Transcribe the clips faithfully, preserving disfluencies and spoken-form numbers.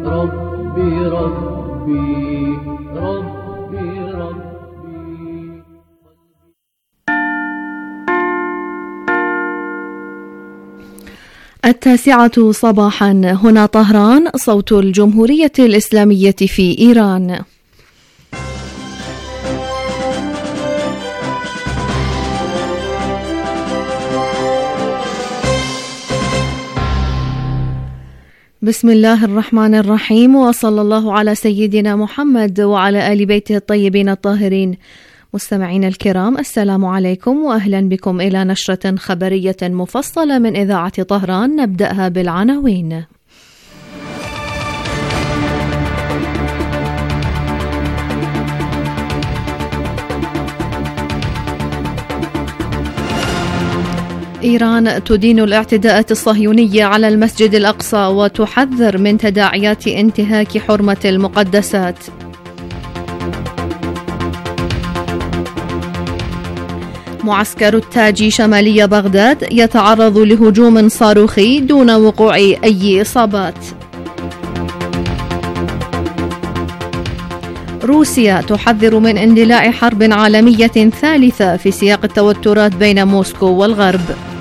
ربي ربي ربي ربي. التاسعة صباحا، هنا طهران، صوت الجمهورية الإسلامية في إيران. بسم الله الرحمن الرحيم، وصلى الله على سيدنا محمد وعلى آل بيته الطيبين الطاهرين. مستمعين الكرام، السلام عليكم وأهلا بكم إلى نشرة خبرية مفصلة من إذاعة طهران. نبدأها بالعناوين. إيران تدين الاعتداءات الصهيونية على المسجد الأقصى وتحذر من تداعيات انتهاك حرمة المقدسات. معسكر التاج شمالي بغداد يتعرض لهجوم صاروخي دون وقوع أي إصابات. روسيا تحذر من اندلاع حرب عالمية ثالثة في سياق التوترات بين موسكو والغرب.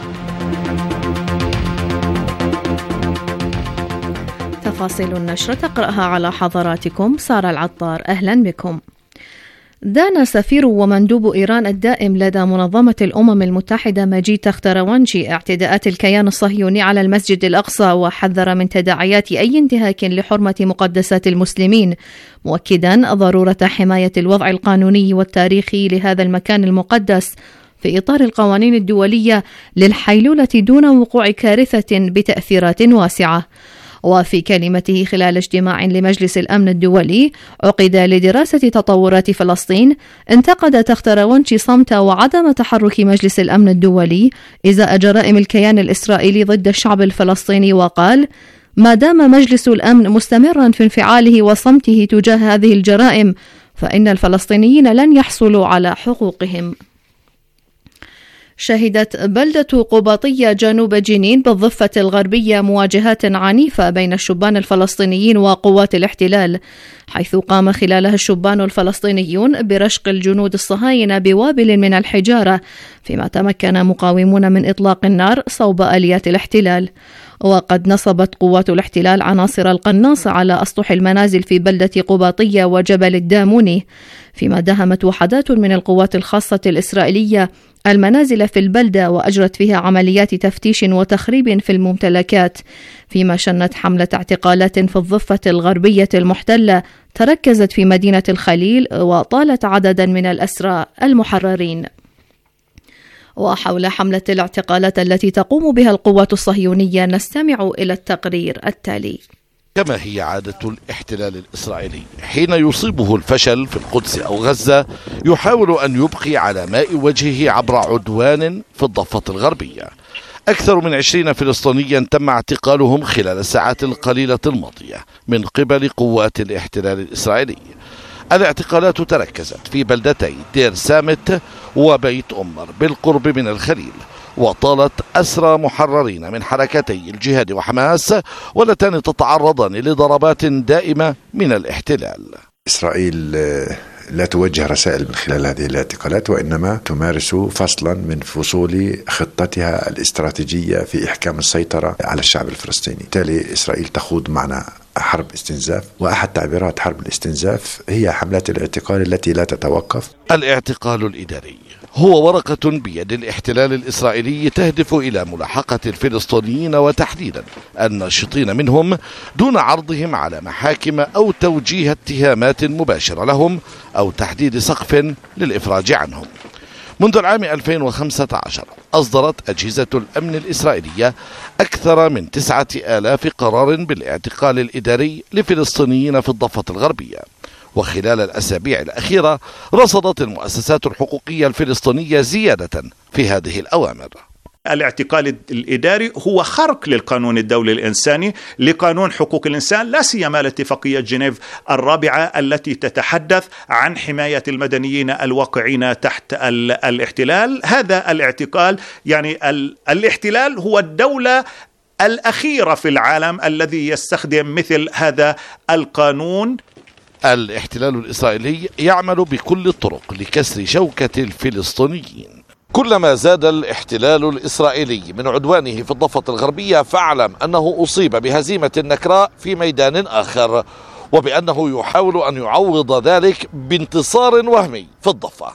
تفاصيل النشرة تقرأها على حضراتكم سارة العطار. أهلا بكم. دان سفير ومندوب إيران الدائم لدى منظمة الأمم المتحدة مجيد تختروانجي اعتداءات الكيان الصهيوني على المسجد الأقصى، وحذر من تداعيات أي انتهاك لحرمة مقدسات المسلمين، مؤكدا ضرورة حماية الوضع القانوني والتاريخي لهذا المكان المقدس في إطار القوانين الدولية للحيلولة دون وقوع كارثة بتأثيرات واسعة. وفي كلمته خلال اجتماع لمجلس الأمن الدولي عقد لدراسة تطورات فلسطين، انتقد تختروانجي صمت وعدم تحرك مجلس الأمن الدولي إزاء جرائم الكيان الإسرائيلي ضد الشعب الفلسطيني، وقال: ما دام مجلس الأمن مستمرا في انفعاله وصمته تجاه هذه الجرائم فإن الفلسطينيين لن يحصلوا على حقوقهم. شهدت بلدة قباطية جنوب جنين بالضفة الغربية مواجهات عنيفة بين الشبان الفلسطينيين وقوات الاحتلال، حيث قام خلالها الشبان الفلسطينيون برشق الجنود الصهاينة بوابل من الحجارة، فيما تمكن مقاومون من إطلاق النار صوب آليات الاحتلال. وقد نصبت قوات الاحتلال عناصر القناص على أسطح المنازل في بلدة قباطية وجبل الداموني، فيما دهمت وحدات من القوات الخاصة الإسرائيلية المنازل في البلدة وأجرت فيها عمليات تفتيش وتخريب في الممتلكات، فيما شنت حملة اعتقالات في الضفة الغربية المحتلة تركزت في مدينة الخليل وطالت عددا من الأسرى المحررين. وحول حملة الاعتقالات التي تقوم بها القوات الصهيونية نستمع إلى التقرير التالي. كما هي عادة الاحتلال الإسرائيلي حين يصيبه الفشل في القدس أو غزة يحاول أن يبقي على ماء وجهه عبر عدوان في الضفة الغربية. أكثر من عشرين فلسطينيا تم اعتقالهم خلال الساعات القليلة الماضية من قبل قوات الاحتلال الإسرائيلي. الاعتقالات تركزت في بلدتي دير سامت وبيت أمر بالقرب من الخليل، وطالت أسرى محررين من حركتي الجهاد وحماس، واللتان تتعرضان لضربات دائمة من الاحتلال. إسرائيل لا توجه رسائل من خلال هذه الاعتقالات، وإنما تمارس فصلا من فصول خطتها الاستراتيجية في إحكام السيطرة على الشعب الفلسطيني. بالتالي إسرائيل تخوض معنا حرب استنزاف، وأحد تعبيرات حرب الاستنزاف هي حملات الاعتقال التي لا تتوقف. الاعتقال الإداري هو ورقة بيد الاحتلال الإسرائيلي تهدف إلى ملاحقة الفلسطينيين وتحديدا الناشطين منهم دون عرضهم على محاكم أو توجيه اتهامات مباشرة لهم أو تحديد سقف للإفراج عنهم. منذ العام ألفين وخمسة عشر أصدرت أجهزة الأمن الإسرائيلية أكثر من تسعة آلاف قرار بالاعتقال الإداري لفلسطينيين في الضفة الغربية. وخلال الأسابيع الأخيرة رصدت المؤسسات الحقوقية الفلسطينية زيادة في هذه الأوامر. الاعتقال الإداري هو خرق للقانون الدولي الإنساني، لقانون حقوق الإنسان، لا سيما لاتفاقية جنيف الرابعة التي تتحدث عن حماية المدنيين الواقعين تحت الاحتلال. هذا الاعتقال يعني الاحتلال هو الدولة الأخيرة في العالم الذي يستخدم مثل هذا القانون. الاحتلال الإسرائيلي يعمل بكل الطرق لكسر شوكة الفلسطينيين. كلما زاد الاحتلال الإسرائيلي من عدوانه في الضفة الغربية فاعلم أنه أصيب بهزيمة نكراء في ميدان آخر، وبأنه يحاول أن يعوض ذلك بانتصار وهمي في الضفة.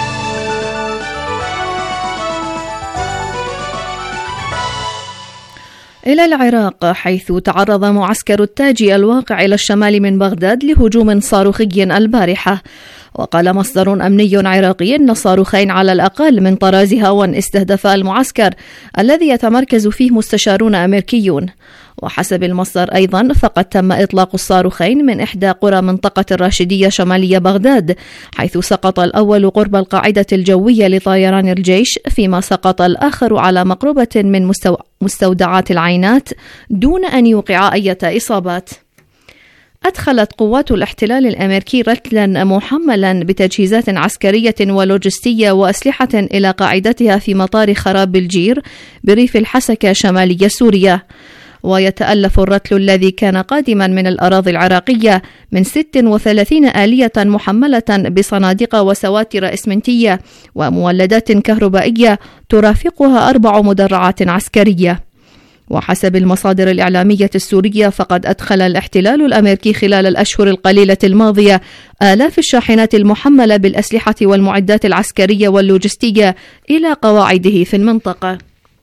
إلى العراق، حيث تعرض معسكر التاج الواقع إلى الشمال من بغداد لهجوم صاروخي البارحة. وقال مصدر أمني عراقي أن صاروخين على الأقل من طراز هاون استهدفا المعسكر الذي يتمركز فيه مستشارون أمريكيون. وحسب المصدر أيضا فقد تم إطلاق الصاروخين من إحدى قرى منطقة الراشدية شمالية بغداد، حيث سقط الأول قرب القاعدة الجوية لطيران الجيش، فيما سقط الآخر على مقربة من مستو... مستودعات العينات دون أن يوقع أي إصابات. أدخلت قوات الاحتلال الأمريكي رتلا محملا بتجهيزات عسكرية ولوجستية وأسلحة إلى قاعدتها في مطار خراب الجير بريف الحسكة شمالي سوريا. ويتألف الرتل الذي كان قادما من الأراضي العراقية من ست وثلاثين آلية محملة بصناديق وسواتر إسمنتية ومولدات كهربائية ترافقها أربع مدرعات عسكرية. وحسب المصادر الإعلامية السورية فقد أدخل الاحتلال الأمريكي خلال الأشهر القليلة الماضية آلاف الشاحنات المحملة بالأسلحة والمعدات العسكرية واللوجستية إلى قواعده في المنطقة.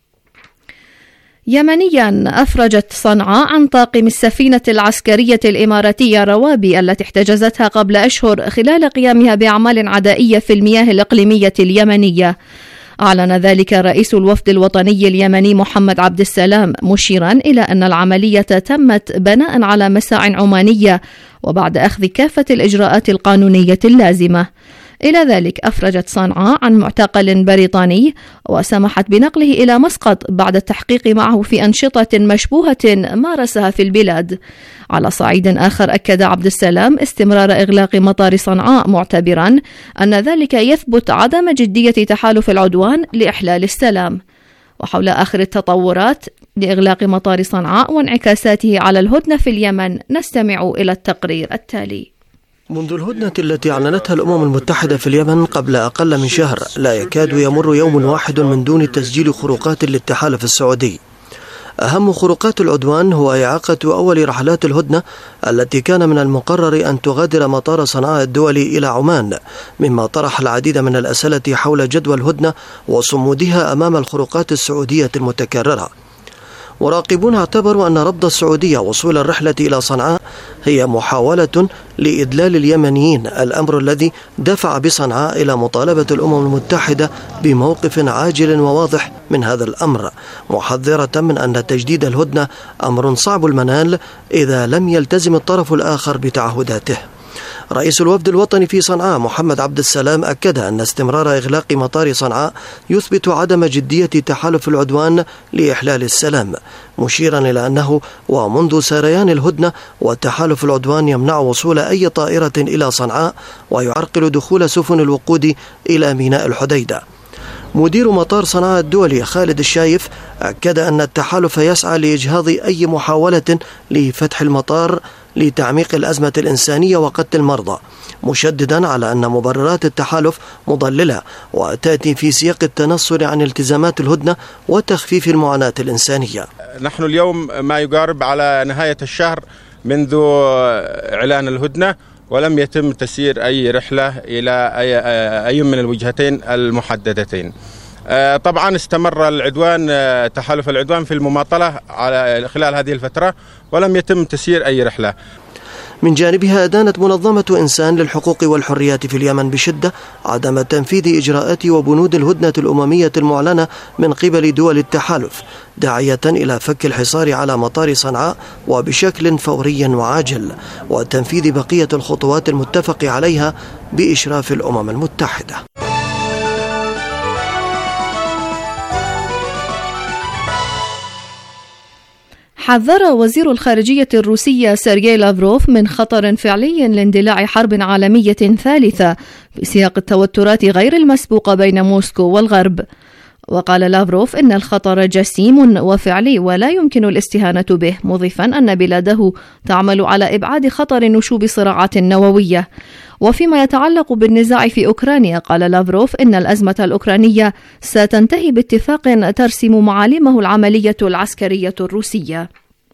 يمنيا، أفرجت صنعاء عن طاقم السفينة العسكرية الإماراتية روابي التي احتجزتها قبل أشهر خلال قيامها بأعمال عدائية في المياه الإقليمية اليمنية. أعلن ذلك رئيس الوفد الوطني اليمني محمد عبد السلام، مشيرا إلى أن العملية تمت بناء على مساع عمانية وبعد أخذ كافة الإجراءات القانونية اللازمة. إلى ذلك أفرجت صنعاء عن معتقل بريطاني وسمحت بنقله إلى مسقط بعد التحقيق معه في أنشطة مشبوهة مارسها في البلاد. على صعيد آخر أكد عبد السلام استمرار إغلاق مطار صنعاء، معتبرا أن ذلك يثبت عدم جدية تحالف العدوان لإحلال السلام. وحول آخر التطورات لإغلاق مطار صنعاء وانعكاساته على الهدنة في اليمن نستمع إلى التقرير التالي. منذ الهدنة التي أعلنتها الأمم المتحدة في اليمن قبل أقل من شهر، لا يكاد يمر يوم واحد من دون تسجيل خروقات للتحالف السعودي. أهم خروقات العدوان هو إعاقة أول رحلات الهدنة التي كان من المقرر أن تغادر مطار صنعاء الدولي إلى عمان، مما طرح العديد من الأسئلة حول جدوى الهدنة وصمودها أمام الخروقات السعودية المتكررة. مراقبون اعتبروا أن رفض السعودية وصول الرحلة إلى صنعاء هي محاولة لإدلال اليمنيين، الأمر الذي دفع بصنعاء إلى مطالبة الأمم المتحدة بموقف عاجل وواضح من هذا الأمر، محذرة من أن تجديد الهدنة أمر صعب المنال إذا لم يلتزم الطرف الآخر بتعهداته. رئيس الوفد الوطني في صنعاء محمد عبد السلام أكد أن استمرار إغلاق مطار صنعاء يثبت عدم جدية تحالف العدوان لإحلال السلام، مشيرا إلى أنه ومنذ سريان الهدنة والتحالف العدوان يمنع وصول أي طائرة إلى صنعاء ويعرقل دخول سفن الوقود إلى ميناء الحديدة. مدير مطار صنعاء الدولي خالد الشايف أكد أن التحالف يسعى لإجهاض أي محاولة لفتح المطار لتعميق الأزمة الإنسانية وقتل المرضى، مشددا على أن مبررات التحالف مضللة وتأتي في سياق التنصل عن التزامات الهدنة وتخفيف المعاناة الإنسانية. نحن اليوم ما يقارب على نهاية الشهر منذ إعلان الهدنة، ولم يتم تسيير أي رحلة إلى أي من الوجهتين المحددتين. طبعا استمر العدوان تحالف العدوان في المماطلة على خلال هذه الفترة ولم يتم تسيير أي رحلة. من جانبها أدانت منظمة إنسان للحقوق والحريات في اليمن بشدة عدم تنفيذ إجراءات وبنود الهدنة الأممية المعلنة من قبل دول التحالف، داعية إلى فك الحصار على مطار صنعاء وبشكل فوري وعاجل، وتنفيذ بقية الخطوات المتفق عليها بإشراف الأمم المتحدة. حذر وزير الخارجية الروسية سيرجي لافروف من خطر فعلي لاندلاع حرب عالمية ثالثة في سياق التوترات غير المسبوقة بين موسكو والغرب. وقال لافروف إن الخطر جسيم وفعلي ولا يمكن الاستهانة به، مضيفا أن بلاده تعمل على إبعاد خطر نشوب صراعات نووية. وفيما يتعلق بالنزاع في أوكرانيا، قال لافروف إن الأزمة الأوكرانية ستنتهي باتفاق ترسم معالمه العملية العسكرية الروسية.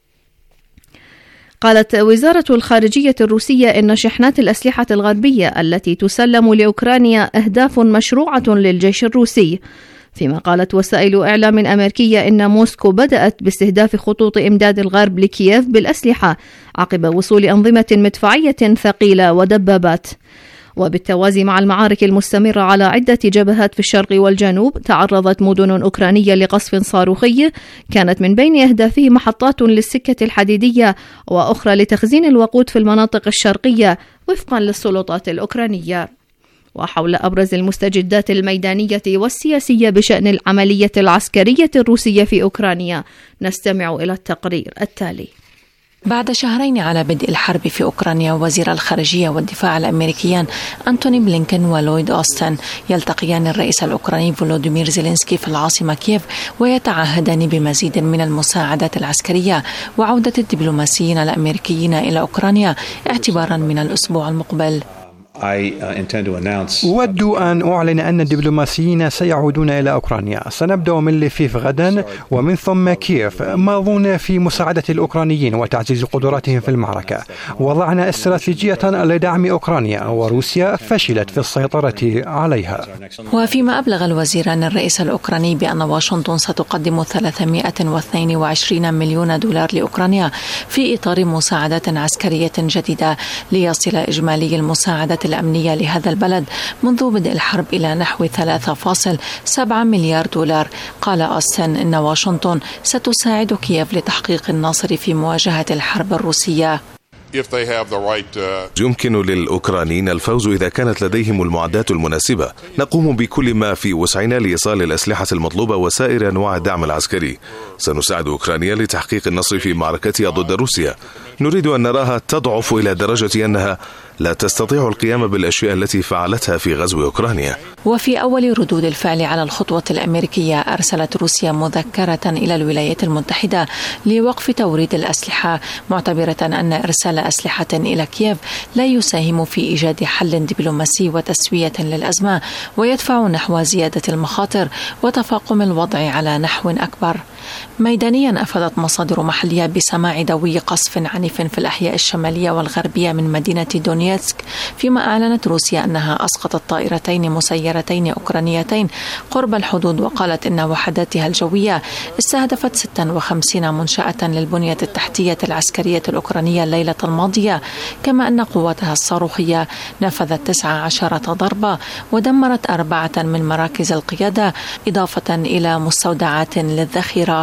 قالت وزارة الخارجية الروسية إن شحنات الأسلحة الغربية التي تسلم لأوكرانيا أهداف مشروعة للجيش الروسي، فيما قالت وسائل إعلام أمريكية إن موسكو بدأت باستهداف خطوط إمداد الغرب لكييف بالأسلحة عقب وصول أنظمة مدفعية ثقيلة ودبابات. وبالتوازي مع المعارك المستمرة على عدة جبهات في الشرق والجنوب، تعرضت مدن أوكرانية لقصف صاروخي كانت من بين أهدافه محطات للسكة الحديدية وأخرى لتخزين الوقود في المناطق الشرقية وفقا للسلطات الأوكرانية. وحول أبرز المستجدات الميدانية والسياسية بشأن العملية العسكرية الروسية في أوكرانيا، نستمع إلى التقرير التالي. بعد شهرين على بدء الحرب في أوكرانيا، وزير الخارجية والدفاع الأمريكيان أنتوني بلينكن ولويد أوستن يلتقيان الرئيس الأوكراني فولوديمير زيلينسكي في العاصمة كييف، ويتعهدان بمزيد من المساعدات العسكرية وعودة الدبلوماسيين الأمريكيين إلى أوكرانيا اعتبارا من الأسبوع المقبل. أود أن أعلن أن الدبلوماسيين سيعودون إلى أوكرانيا. سنبدأ من لفيف غدا ومن ثم كييف، ماضون في مساعدة الأوكرانيين وتعزيز قدراتهم في المعركة. وضعنا استراتيجية لدعم أوكرانيا، وروسيا فشلت في السيطرة عليها. وفيما أبلغ الوزيران الرئيس الأوكراني بأن واشنطن ستقدم ثلاثمائة واثنين وعشرين مليون دولار لأوكرانيا في إطار مساعدات عسكرية جديدة ليصل إجمالي المساعدات الأمنية لهذا البلد منذ بدء الحرب إلى نحو ثلاثة فاصلة سبعة مليار دولار. قال أوستن إن واشنطن ستساعد كييف لتحقيق النصر في مواجهة الحرب الروسية. يمكن للأوكرانيين الفوز إذا كانت لديهم المعدات المناسبة. نقوم بكل ما في وسعنا لإيصال الأسلحة المطلوبة وسائر أنواع الدعم العسكري. سنساعد أوكرانيا لتحقيق النصر في معركتها ضد روسيا. نريد أن نراها تضعف إلى درجة أنها لا تستطيع القيام بالأشياء التي فعلتها في غزو أوكرانيا. وفي أول ردود الفعل على الخطوة الأمريكية، أرسلت روسيا مذكرة إلى الولايات المتحدة لوقف توريد الأسلحة، معتبرة أن إرسال أسلحة إلى كييف لا يساهم في إيجاد حل دبلوماسي وتسوية للأزمة، ويدفع نحو زيادة المخاطر وتفاقم الوضع على نحو أكبر. ميدانيا أفادت مصادر محلية بسماع دوي قصف عنيف في الأحياء الشمالية والغربية من مدينة دونيتسك، فيما أعلنت روسيا أنها أسقطت طائرتين مسيرتين أوكرانيتين قرب الحدود، وقالت إن وحداتها الجوية استهدفت ستة وخمسين منشأة للبنية التحتية العسكرية الأوكرانية الليلة الماضية، كما أن قواتها الصاروخية نفذت تسعة عشر ضربة ودمرت أربعة من مراكز القيادة، إضافة إلى مستودعات للذخيرة.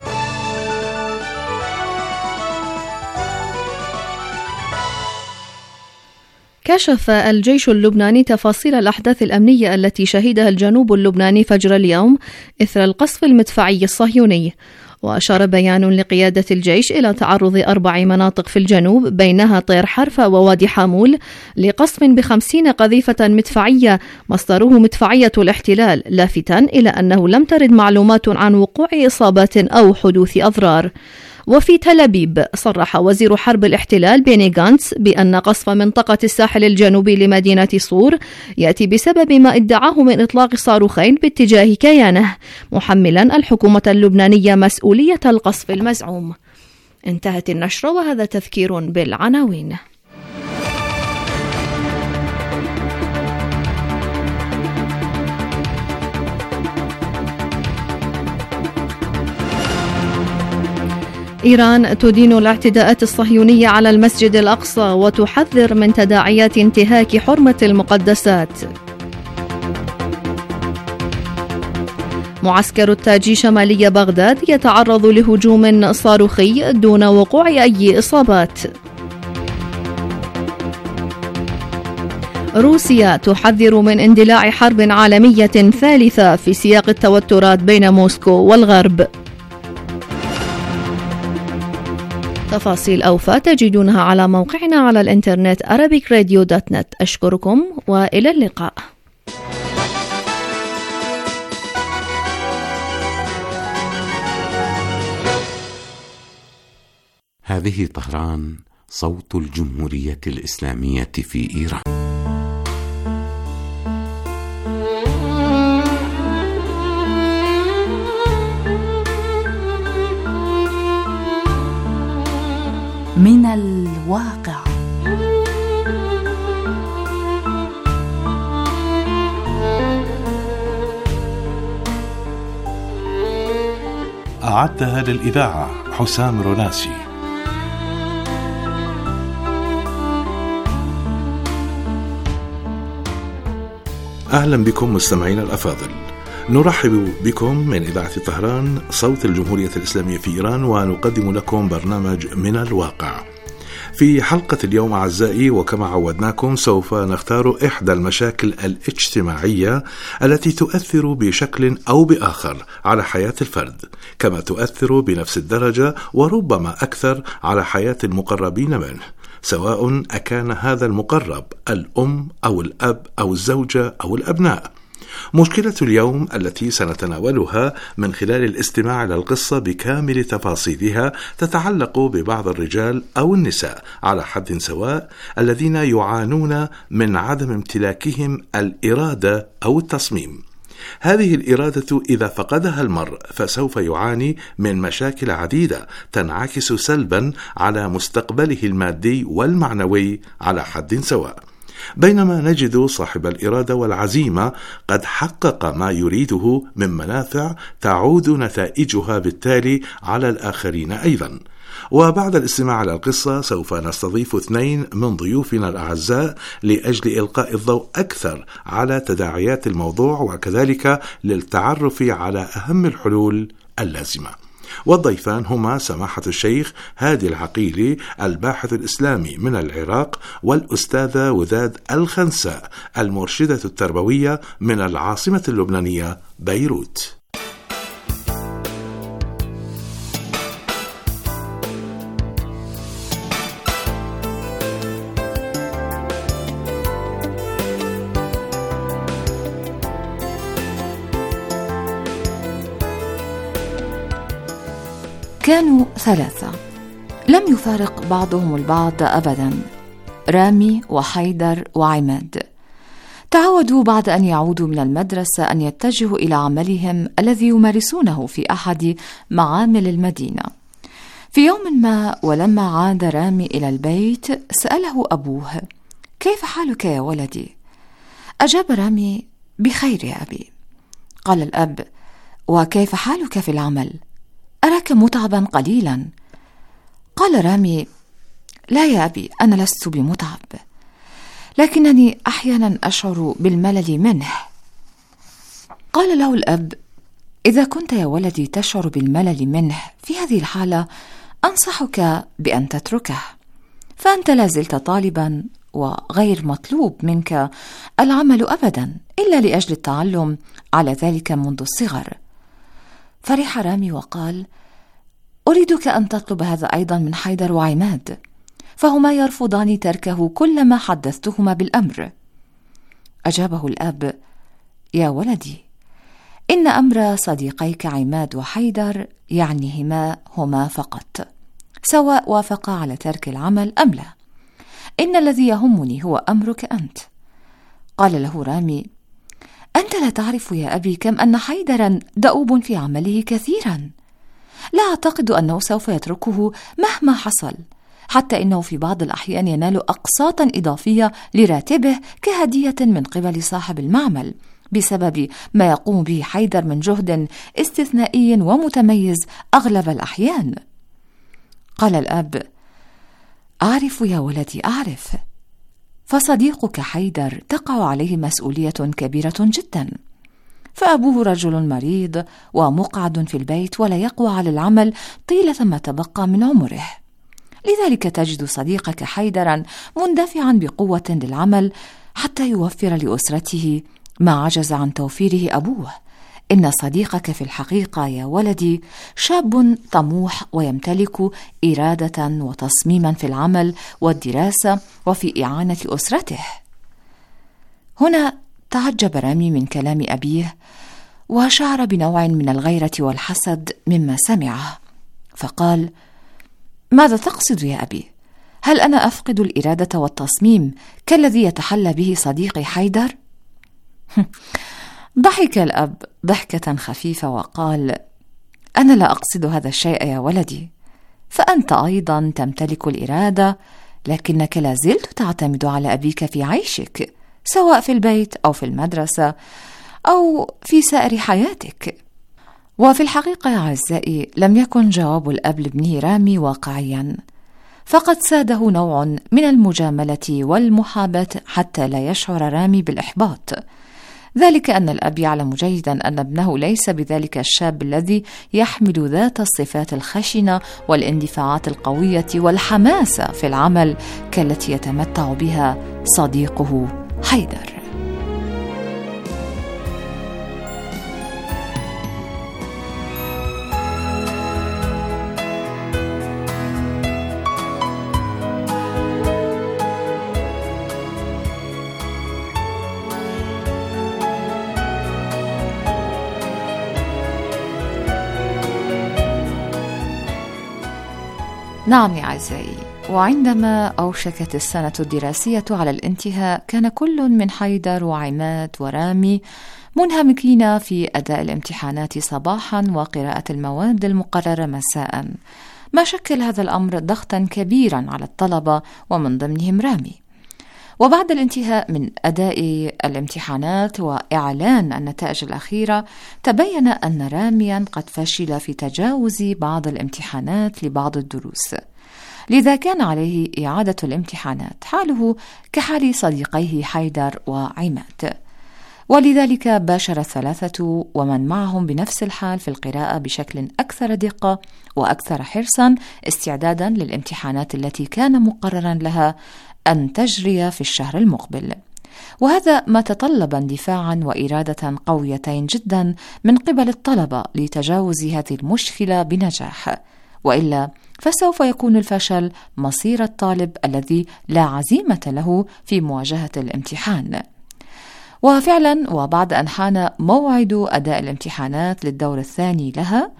كشف الجيش اللبناني تفاصيل الأحداث الأمنية التي شهدها الجنوب اللبناني فجر اليوم إثر القصف المدفعي الصهيوني. وأشار بيان لقيادة الجيش إلى تعرض أربع مناطق في الجنوب بينها طير حرفة ووادي حامول لقصف بخمسين قذيفة مدفعية مصدره مدفعية الاحتلال، لافتاً إلى أنه لم ترد معلومات عن وقوع إصابات أو حدوث أضرار. وفي تل أبيب صرح وزير حرب الاحتلال بيني غانتس بأن قصف منطقة الساحل الجنوبي لمدينة صور يأتي بسبب ما ادعاه من إطلاق صاروخين باتجاه كيانه، محملا الحكومة اللبنانية مسؤولية القصف المزعوم. انتهت النشرة، وهذا تذكير بالعناوين. إيران تدين الاعتداءات الصهيونية على المسجد الأقصى وتحذر من تداعيات انتهاك حرمة المقدسات. معسكر التاجي شمالي بغداد يتعرض لهجوم صاروخي دون وقوع أي إصابات. روسيا تحذر من اندلاع حرب عالمية ثالثة في سياق التوترات بين موسكو والغرب. تفاصيل أوفى تجدونها على موقعنا على الإنترنت arabic radio dot net. أشكركم وإلى اللقاء. هذه طهران، صوت الجمهورية الإسلامية في إيران. من الواقع. أعدها للإذاعة حسام روناسي. أهلا بكم مستمعين الأفاضل، نرحب بكم من إذاعة طهران صوت الجمهورية الإسلامية في إيران، ونقدم لكم برنامج من الواقع. في حلقة اليوم أعزائي، وكما عودناكم سوف نختار إحدى المشاكل الاجتماعية التي تؤثر بشكل أو بآخر على حياة الفرد، كما تؤثر بنفس الدرجة وربما أكثر على حياة المقربين منه، سواء أكان هذا المقرب الأم أو الأب أو الزوجة أو الأبناء. مشكلة اليوم التي سنتناولها من خلال الاستماع إلى القصة بكامل تفاصيلها تتعلق ببعض الرجال أو النساء على حد سواء الذين يعانون من عدم امتلاكهم الإرادة أو التصميم. هذه الإرادة إذا فقدها المرء فسوف يعاني من مشاكل عديدة تنعكس سلبا على مستقبله المادي والمعنوي على حد سواء، بينما نجد صاحب الإرادة والعزيمة قد حقق ما يريده من منافع تعود نتائجها بالتالي على الآخرين أيضا. وبعد الاستماع على القصة سوف نستضيف اثنين من ضيوفنا الأعزاء لأجل إلقاء الضوء أكثر على تداعيات الموضوع، وكذلك للتعرف على أهم الحلول اللازمة. والضيفان هما سماحة الشيخ هادي العقيلي الباحث الإسلامي من العراق، والأستاذة وداد الخنساء المرشدة التربوية من العاصمة اللبنانية بيروت. كانوا ثلاثة لم يفارق بعضهم البعض أبدا، رامي وحيدر وعماد. تعودوا بعد أن يعودوا من المدرسة أن يتجهوا إلى عملهم الذي يمارسونه في أحد معامل المدينة. في يوم ما ولما عاد رامي إلى البيت سأله أبوه: كيف حالك يا ولدي؟ أجاب رامي: بخير يا أبي. قال الأب: وكيف حالك في العمل؟ أراك متعبا قليلا. قال رامي: لا يا أبي، أنا لست بمتعب، لكنني أحيانا أشعر بالملل منه. قال له الأب: إذا كنت يا ولدي تشعر بالملل منه في هذه الحالة أنصحك بأن تتركه، فأنت لازلت طالبا وغير مطلوب منك العمل أبدا إلا لأجل التعلم على ذلك منذ الصغر. فرح رامي وقال: أريدك أن تطلب هذا أيضا من حيدر وعماد، فهما يرفضان تركه كلما حدثتهما بالأمر. أجابه الأب: يا ولدي، إن أمر صديقيك عماد وحيدر يعنيهما هما فقط، سواء وافقا على ترك العمل أم لا. إن الذي يهمني هو أمرك أنت. قال له رامي: أنت لا تعرف يا أبي كم أن حيدرا دؤوب في عمله كثيرا، لا أعتقد أنه سوف يتركه مهما حصل، حتى إنه في بعض الأحيان ينال أقساطا إضافية لراتبه كهدية من قبل صاحب المعمل بسبب ما يقوم به حيدر من جهد استثنائي ومتميز أغلب الأحيان. قال الأب: أعرف يا ولدي، أعرف، فصديقك حيدر تقع عليه مسؤولية كبيرة جدا، فأبوه رجل مريض ومقعد في البيت ولا يقوى على العمل طيلة ما تبقى من عمره، لذلك تجد صديقك حيدرا مندفعا بقوة للعمل حتى يوفر لأسرته ما عجز عن توفيره أبوه. إن صديقك في الحقيقة يا ولدي شاب طموح ويمتلك إرادة وتصميما في العمل والدراسة وفي إعانة أسرته. هنا تعجب رامي من كلام أبيه وشعر بنوع من الغيرة والحسد مما سمعه، فقال: ماذا تقصد يا أبي؟ هل أنا أفقد الإرادة والتصميم كالذي يتحلى به صديقي حيدر؟ ضحك الأب ضحكة خفيفة وقال: أنا لا أقصد هذا الشيء يا ولدي، فأنت أيضا تمتلك الإرادة، لكنك لا زلت تعتمد على أبيك في عيشك، سواء في البيت أو في المدرسة أو في سائر حياتك. وفي الحقيقة يا أعزائي لم يكن جواب الأب لابنه رامي واقعيا، فقد ساده نوع من المجاملة والمحاباة حتى لا يشعر رامي بالإحباط، ذلك أن الأب يعلم جيدا أن ابنه ليس بذلك الشاب الذي يحمل ذات الصفات الخشنة والاندفاعات القوية والحماسة في العمل كالتي يتمتع بها صديقه حيدر. نعم يا أعزائي، وعندما أوشكت السنة الدراسية على الانتهاء كان كل من حيدر وعماد ورامي منهمكين في أداء الامتحانات صباحا وقراءة المواد المقررة مساء، ما شكل هذا الأمر ضغطا كبيرا على الطلبة ومن ضمنهم رامي. وبعد الانتهاء من أداء الامتحانات وإعلان النتائج الأخيرة تبين أن راميا قد فشل في تجاوز بعض الامتحانات لبعض الدروس، لذا كان عليه إعادة الامتحانات، حاله كحال صديقيه حيدر وعماد. ولذلك باشر الثلاثة ومن معهم بنفس الحال في القراءة بشكل أكثر دقة وأكثر حرصا استعدادا للامتحانات التي كان مقررا لها أن تجري في الشهر المقبل. وهذا ما تطلب اندفاعا وإرادة قويتين جدا من قبل الطلبة لتجاوز هذه المشكلة بنجاح، وإلا فسوف يكون الفشل مصير الطالب الذي لا عزيمة له في مواجهة الامتحان. وفعلا وبعد أن حان موعد أداء الامتحانات للدور الثاني لها،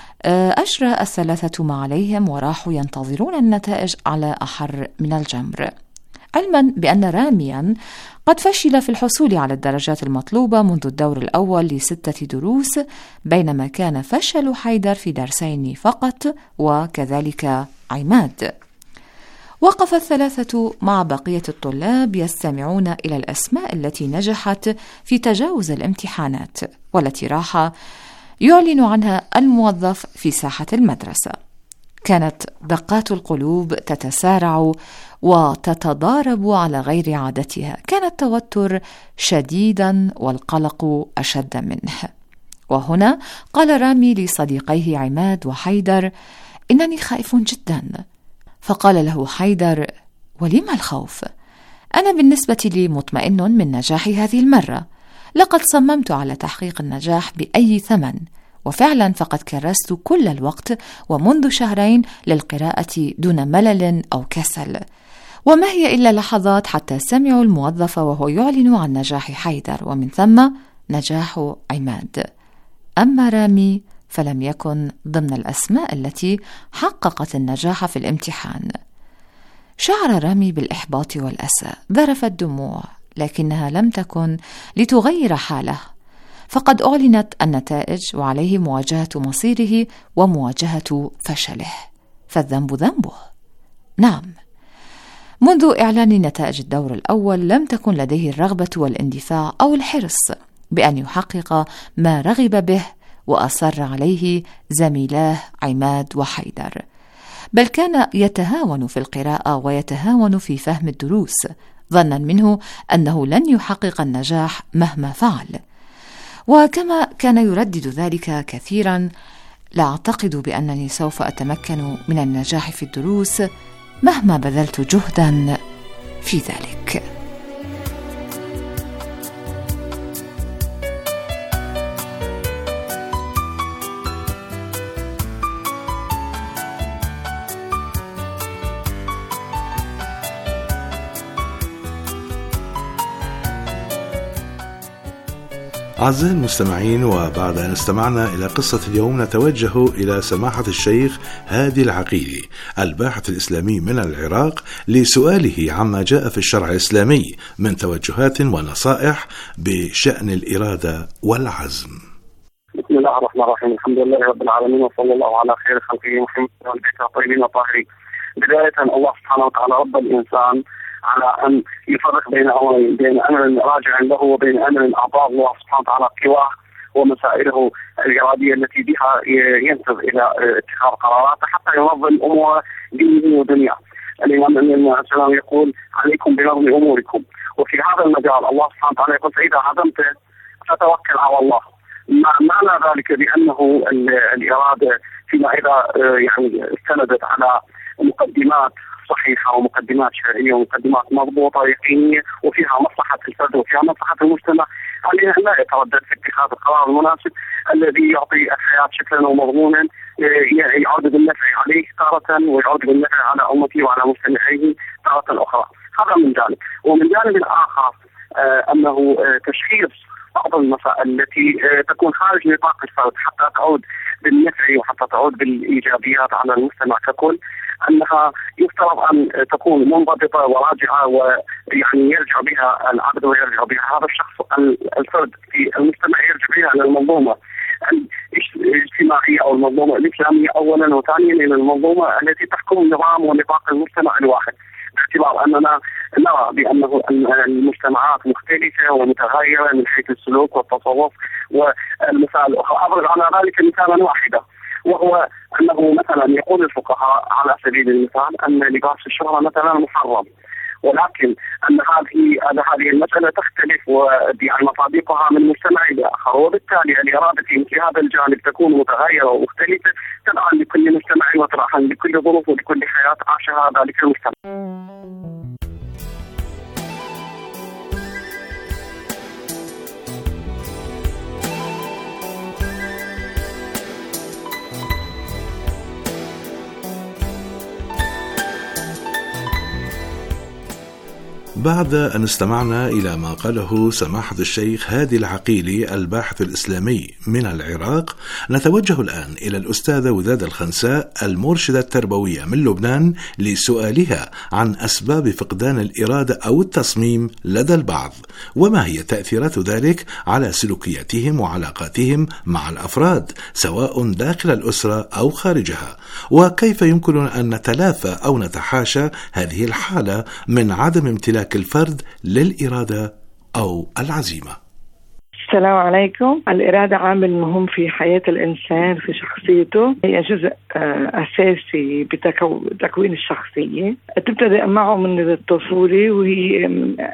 أجرى الثلاثة ما عليهم وراحوا ينتظرون النتائج على أحر من الجمر، علما بأن راميا قد فشل في الحصول على الدرجات المطلوبة منذ الدور الأول لستة دروس، بينما كان فشل حيدر في درسين فقط وكذلك عماد. وقف الثلاثة مع بقية الطلاب يستمعون إلى الأسماء التي نجحت في تجاوز الامتحانات والتي راح يعلن عنها الموظف في ساحة المدرسة. كانت دقات القلوب تتسارع وتتضارب على غير عادتها، كان التوتر شديدا والقلق أشد منه. وهنا قال رامي لصديقيه عماد وحيدر: إنني خائف جدا. فقال له حيدر: ولما الخوف؟ أنا بالنسبة لي مطمئن من نجاحي هذه المرة، لقد صممت على تحقيق النجاح بأي ثمن، وفعلا فقد كرست كل الوقت ومنذ شهرين للقراءة دون ملل أو كسل، وما هي إلا لحظات حتى سمعوا الموظف وهو يعلن عن نجاح حيدر ومن ثم نجاح عماد. أما رامي فلم يكن ضمن الأسماء التي حققت النجاح في الامتحان. شعر رامي بالإحباط والأسى، ذرفت دموع، لكنها لم تكن لتغير حاله، فقد أعلنت النتائج وعليه مواجهة مصيره ومواجهة فشله، فالذنب ذنبه. نعم، منذ إعلان نتائج الدور الأول لم تكن لديه الرغبة والاندفاع أو الحرص بأن يحقق ما رغب به وأصر عليه زميلاه عماد وحيدر، بل كان يتهاون في القراءة ويتهاون في فهم الدروس، ظنا منه أنه لن يحقق النجاح مهما فعل. وكما كان يردد ذلك كثيرا: لا أعتقد بأنني سوف أتمكن من النجاح في الدروس مهما بذلت جهدا في ذلك. أعزائي المستمعين، وبعد أن استمعنا إلى قصة اليوم نتوجه إلى سماحة الشيخ هادي العقيلي الباحث الإسلامي من العراق لسؤاله عما جاء في الشرع الإسلامي من توجهات ونصائح بشأن الإرادة والعزم. بسم الله الرحمن الرحيم، الحمد لله رب العالمين، وصلى الله على خير خلقه محمد وعلى آله الطيبين الطاهرين. بداية الله سبحانه وتعالى رب الإنسان على أن يفرق بين أمرين، بين أمر راجع له وبين أمر أعطاه الله سبحانه وتعالى قواه ومسائله الإرادية التي بها ينتظر إلى اتخاذ قراراته حتى ينظم أمور دينه ودنياه. الإمام ابن السلام يقول: عليكم بنظم أموركم. وفي هذا المجال الله سبحانه وتعالى يقول: فإذا عزمت فتوكل على الله. معنى ذلك بأنه الإرادة فيما إذا يعني استندت على مقدمات صحيحة ومقدمات شرعية ومقدمات مضبوطة يقينية وفيها مصلحة الفرد وفيها مصلحة المجتمع، علينا لا يتردد في اتخاذ القرار المناسب الذي يعطي الحياة شكلا ومضمونا يعود بالنفع عليه تارة ويعود بالنفع على أمته وعلى مجتمعيه تارة أخرى. هذا من جانب. ومن جانب آخر آه أنه آه تشخيص بعض المسائل التي آه تكون خارج نطاق الفرد حتى تعود بالنفع وحتى تعود بالإيجابيات على المجتمع ككل، أنها يفترض أن تكون منضبطة وراجعة ويعني يرجع بها العبد ويرجع بها هذا الشخص الفرد في المجتمع، يرجع بها إلى المنظومة الاجتماعية أو المنظومة الإسلامية أولا، وثانيا إلى المنظومة التي تحكم النظام ونطاق المجتمع الواحد، باعتبار أننا نرى بأنه المجتمعات مختلفة ومتغيرة من حيث السلوك والتصرف والمسائل الأخرى. أضرب على ذلك مثالا واحدا، وهو أنه مثلا يقول الفقهاء على سبيل المثال أن لباس الشهرة مثلا محرم، ولكن أن هذه هذه المسألة تختلف ويعني مصادقها من مجتمع لآخر، وبالتالي الإرادة في مثل هذا الجانب تكون متغيرة ومختلفة تبعا لكل مجتمع وتبعا لكل ظروف ولكل حياة عاشها ذلك المجتمع. بعد أن استمعنا إلى ما قاله سماحة الشيخ هادي العقيلي الباحث الإسلامي من العراق، نتوجه الآن إلى الأستاذة وداد الخنساء المرشدة التربوية من لبنان لسؤالها عن أسباب فقدان الإرادة أو التصميم لدى البعض، وما هي تأثيرات ذلك على سلوكياتهم وعلاقاتهم مع الأفراد سواء داخل الأسرة أو خارجها، وكيف يمكن أن نتلافى أو نتحاشى هذه الحالة من عدم امتلاك الفرد للإرادة أو العزيمة. السلام عليكم. الإرادة عامل مهم في حياة الإنسان، في شخصيته، هي جزء أساسي بتكوين الشخصية، تبتدأ معه من الطفولة، وهي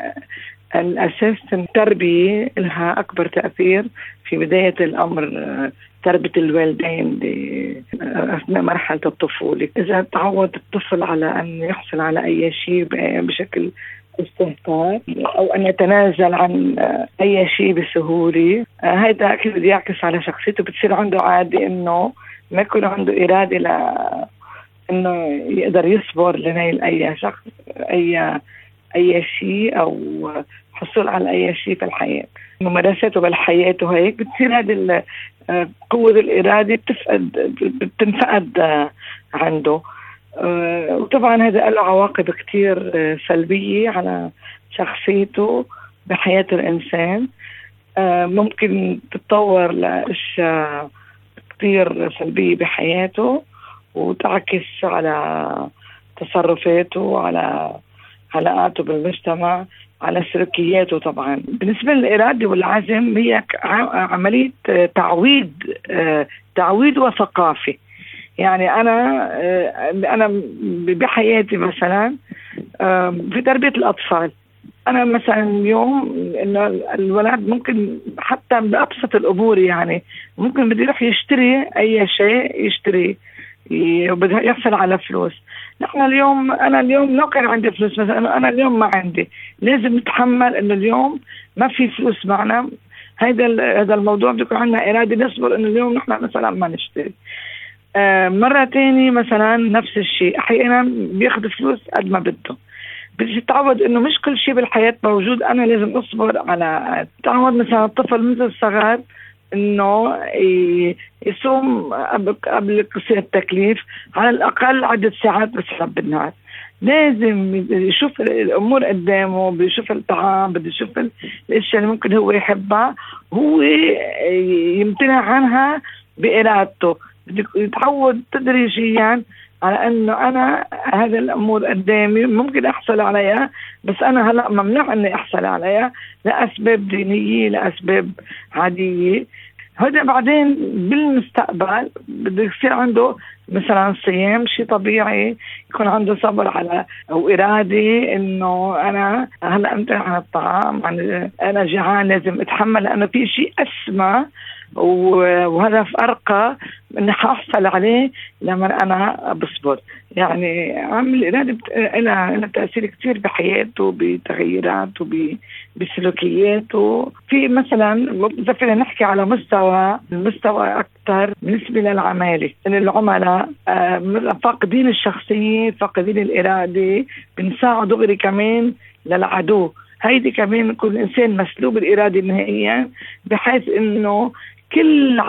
الأساس التربية لها أكبر تأثير في بداية الأمر، تربية الوالدين أثناء مرحلة الطفولة. إذا تعود الطفل على أن يحصل على أي شيء بشكل استهتار أو أن يتنازل عن أي شيء بسهولة، هذا أكيد يعكس على شخصيته، بتصير عنده عادة إنه ما يكون عنده إرادة ل إنه يقدر يصبر لنيل أي شخص أي أي شيء أو حصول على أي شيء في الحياة. ممارساته بالحياة وهيك بتصير هذه قوة الإرادة بتفقد بتنفقد عنده، وطبعا هذا له عواقب كتير سلبية على شخصيته بحياة الإنسان. ممكن تتطور لأشياء كتير سلبية بحياته وتعكس على تصرفاته وعلى علاقاته بالمجتمع، على سلوكياته. طبعا بالنسبة للإرادة والعزم هي عملية تعويد تعويد وثقافي. يعني أنا أنا بحياتي مثلا في تربية الأطفال، أنا مثلا اليوم إنه الولد ممكن حتى بأبسط الأمور، يعني ممكن بده يروح يشتري أي شيء يشتري وبده يحصل على فلوس. نحن اليوم أنا اليوم لو كان عندي فلوس مثلا، أنا اليوم ما عندي، لازم نتحمل إنه اليوم ما في فلوس معنا. هذا هذا الموضوع بده يكون عندنا إرادة نصبر إنه اليوم نحن مثلا ما نشتري. آه مرة تاني مثلا نفس الشيء، أحيانا بياخد فلوس قد ما بده، بدي تعود إنه مش كل شيء بالحياة موجود أنا لازم أصبر على. تعود مثلا الطفل مثل الصغار إنه يصوم قبل قصير التكليف على الأقل عدة ساعات بسحب بالنهار. لازم يشوف الأمور قدامه، بيشوف الطعام، بده يشوف الأشياء اللي ممكن هو يحبها، هو يمتنع عنها بإرادته. بده يتعود تدريجيا على أنه أنا هذا الأمور قدامي ممكن أحصل عليها، بس أنا هلأ ممنوع أني أحصل عليها لأسباب دينية، لأسباب عادية. هذا بعدين بالمستقبل بده يصير عنده مثلا صيام، شيء طبيعي يكون عنده صبر على أو إرادة إنه أنا هلأ أمتنع عن الطعام، عن أنا جعان لازم أتحمل لأنه في شيء أسمى وهدف أرقى إني حأحصل عليه لما أنا بصبر. يعني عامل الإرادة لها تأثير كتير بحياته، بتغييراته، بسلوكياته. في مثلا إذا فينا نحكي على مستوى المستوى أكثر بالنسبة للعمالة، إن العملاء فاقدين الشخصية، فاقدين الإرادة، بنساعد دغري كمان للعدو. هيدي كمان يكون الإنسان مسلوب الإرادة نهائيا، بحيث إنه كل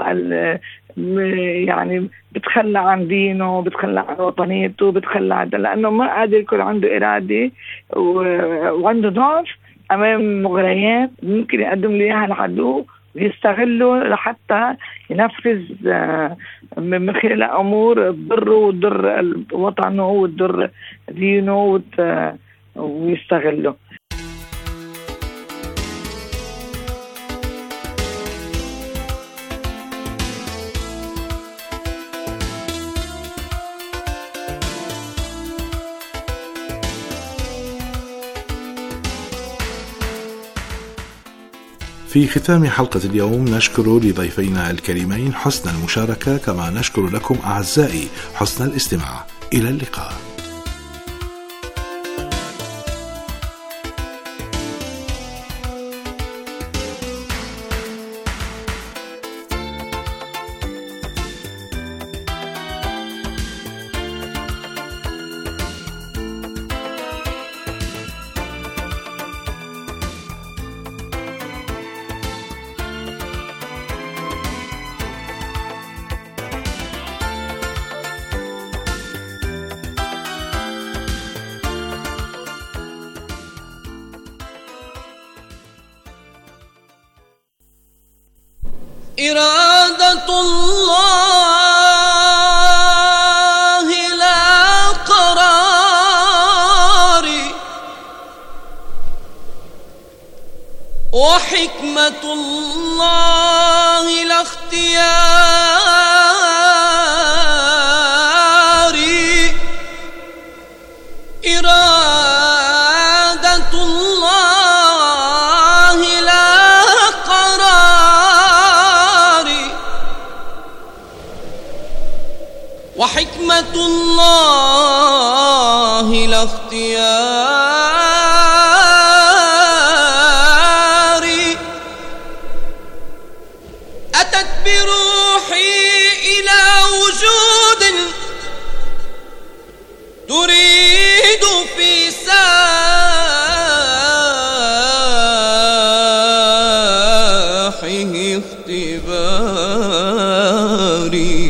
يعني بتخلى عن دينه، بتخلى عن وطنيته، بتخلى عن لأنه ما قادر يكون عنده إرادة وعنده ضعف أمام مغريات ممكن يقدم له إياها العدو ويستغله لحتى ينفذ من خلال أمور تضره وتضر وطنه وتضر دينه ويستغله. في ختام حلقة اليوم نشكر لضيفينا الكريمين حسن المشاركة، كما نشكر لكم أعزائي حسن الاستماع. إلى اللقاء. إرادة الله لا قرار، وحكمة الله لا اختيار. إرادة الله لا وحكمة الله لا اختيار. أتت بروحي إلى وجود تريد في ساحه اختباري.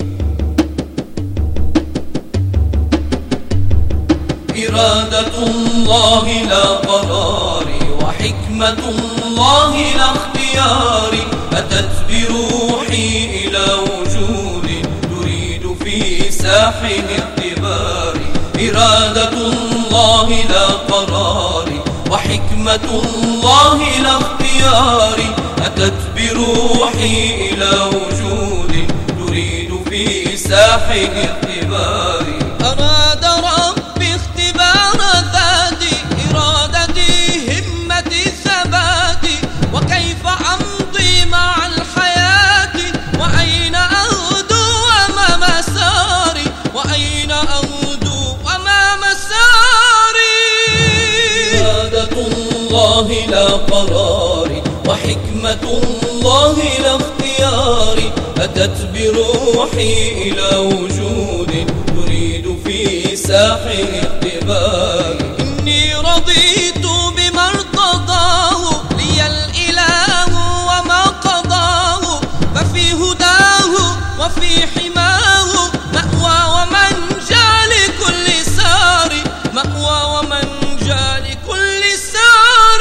إرادة الله لا قراري، وحكمة الله لا اختياري. أتت بروحي إلى وجود تريد في ساحه اختباري. إرادة الله لا قراري، وحكمة الله لا اختياري. أتت بروحي إلى وجود تريد في ساحه اختباري. أراد ربي اختبار ذاتي، إرادتي، همتي، ثباتي، وكيف أمضي مع الحياة، وأين أغدو وما مساري، وأين أغدو وما مساري. إرادة الله لا قراري، وحكمة الله لا اختياري. أتت بروحي إلى وجود تريد في ساحه اختباري. إني رضيت بما ارتضاه لي الإله وما قضاه، ففي هداه وفي حماه مأوى ومنجى لكل سار، مأوى ومنجى لكل سار.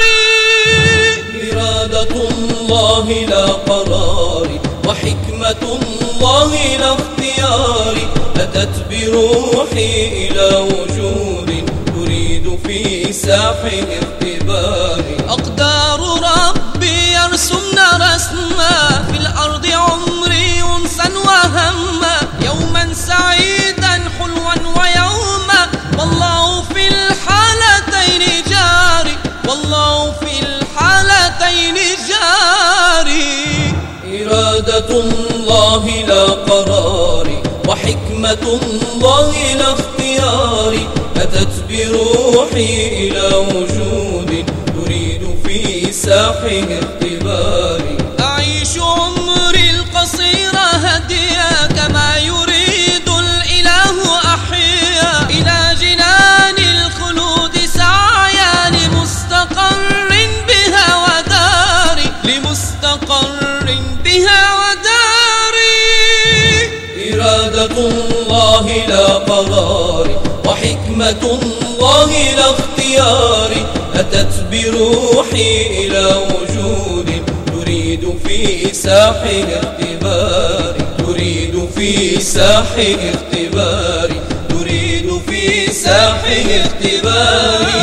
إرادة الله لا قرار، وحكمة الله لا اختيار، أتت بروحي إلى وجود تريد في ساحه اختبار. أقدار ربي يرسمن رسما في الأرض عمري أنسا وهما، يوما سعيدا حلوا ويوما، والله في الحالتين جاري، والله في الحالتين جاري. إرادة الله لا قرار، وحكمة الله لا اختيار، أتت بروحي إلى وجود تريد في ساحه اختبار. أعيش عمري القصير هديا كما يريد الإله، أحيا إلى جنان الخلود سعيا لمستقر بها وداري، لمستقر بها وداري. إرادة الله لا قرار، وحكمة الله لا اختيار، أتت بروحي إلى وجود تريد في ساحه اختبار، تريد في ساحه اختبار، تريد في ساحه اختبار.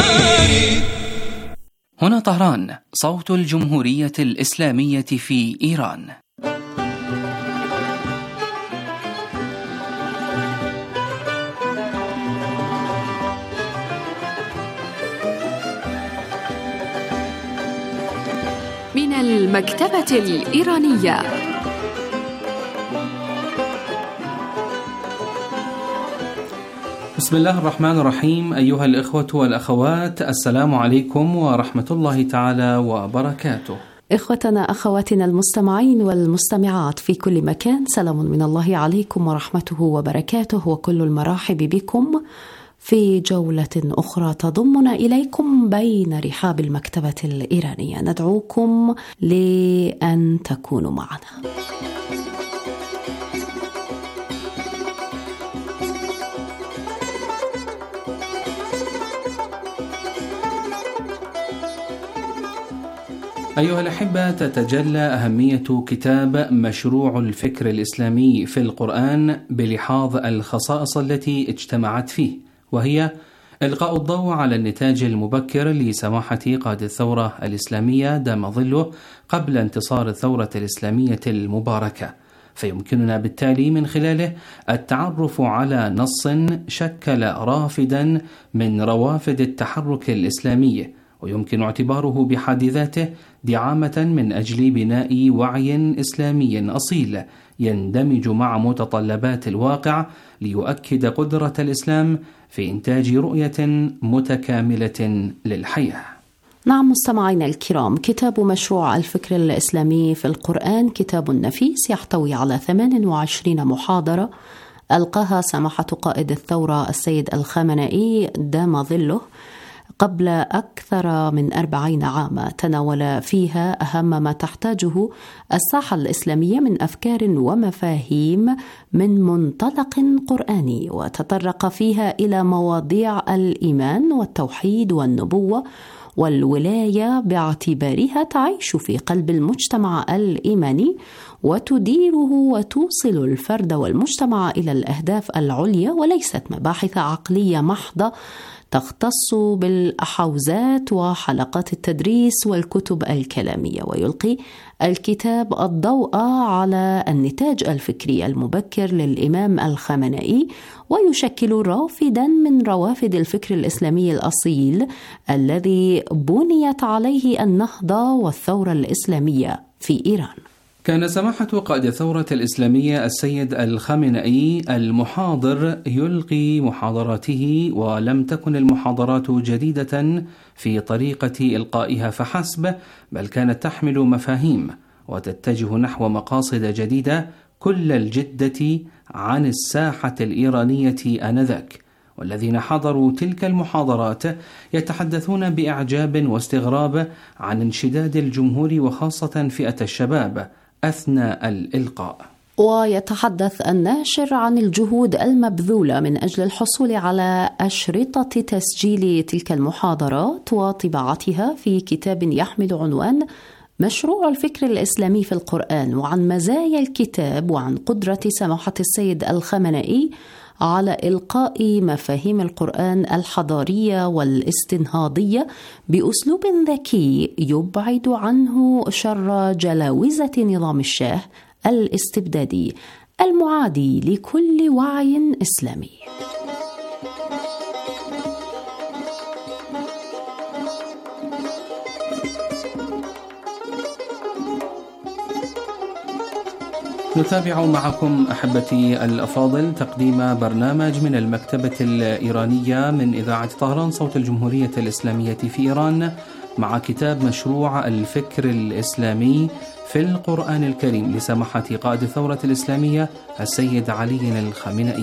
هنا طهران، صوت الجمهورية الإسلامية في إيران. من المكتبة الإيرانية. بسم الله الرحمن الرحيم. أيها الإخوة والأخوات، السلام عليكم ورحمة الله تعالى وبركاته. إخوتنا أخواتنا المستمعين والمستمعات في كل مكان، سلام من الله عليكم ورحمته وبركاته، وكل المراحب بكم في جولة أخرى تضمنا إليكم بين رحاب المكتبة الإيرانية. ندعوكم لأن تكونوا معنا. أيها الأحبة، تتجلى أهمية كتاب مشروع الفكر الإسلامي في القرآن بلحاظ الخصائص التي اجتمعت فيه، وهي إلقاء الضوء على النتاج المبكر لسماحة قائد الثورة الإسلامية دام ظله قبل انتصار الثورة الإسلامية المباركة، فيمكننا بالتالي من خلاله التعرف على نص شكل رافدا من روافد التحرك الإسلامي، ويمكن اعتباره بحد ذاته دعامة من أجل بناء وعي إسلامي أصيل يندمج مع متطلبات الواقع ليؤكد قدرة الإسلام في إنتاج رؤية متكاملة للحياة. نعم مستمعينا الكرام، كتاب مشروع الفكر الإسلامي في القرآن كتاب نفيس يحتوي على ثمان وعشرين محاضرة ألقاها سماحة قائد الثورة السيد الخامنئي دام ظله قبل أكثر من أربعين عاما، تناول فيها أهم ما تحتاجه الساحة الإسلامية من أفكار ومفاهيم من منطلق قرآني، وتطرق فيها إلى مواضيع الإيمان والتوحيد والنبوة والولاية باعتبارها تعيش في قلب المجتمع الإيماني وتديره وتوصل الفرد والمجتمع إلى الأهداف العليا، وليست مباحث عقلية محضة تختص بالأحوزات وحلقات التدريس والكتب الكلامية. ويلقي الكتاب الضوء على النتاج الفكري المبكر للإمام الخامنئي، ويشكل رافدا من روافد الفكر الإسلامي الأصيل الذي بنيت عليه النهضة والثورة الإسلامية في إيران. كان سماحة قائد الثورة الإسلامية السيد الخامنئي المحاضر يلقي محاضراته، ولم تكن المحاضرات جديدة في طريقة إلقائها فحسب، بل كانت تحمل مفاهيم وتتجه نحو مقاصد جديدة كل الجدة عن الساحة الإيرانية آنذاك، والذين حضروا تلك المحاضرات يتحدثون بإعجاب واستغراب عن انشداد الجمهور وخاصة فئة الشباب أثناء الإلقاء. ويتحدث الناشر عن الجهود المبذولة من أجل الحصول على أشرطة تسجيل تلك المحاضرات وطباعتها في كتاب يحمل عنوان مشروع الفكر الإسلامي في القرآن، وعن مزايا الكتاب وعن قدرة سماحة السيد الخامنئي على إلقاء مفاهيم القرآن الحضارية والاستنهاضية بأسلوب ذكي يبعد عنه شر جلاوزة نظام الشاه الاستبدادي المعادي لكل وعي إسلامي. نتابع معكم أحبتي الأفاضل تقديم برنامج من المكتبة الإيرانية من إذاعة طهران صوت الجمهورية الإسلامية في إيران، مع كتاب مشروع الفكر الإسلامي في القرآن الكريم لسماحة قائد الثورة الإسلامية السيد علي الخامنئي.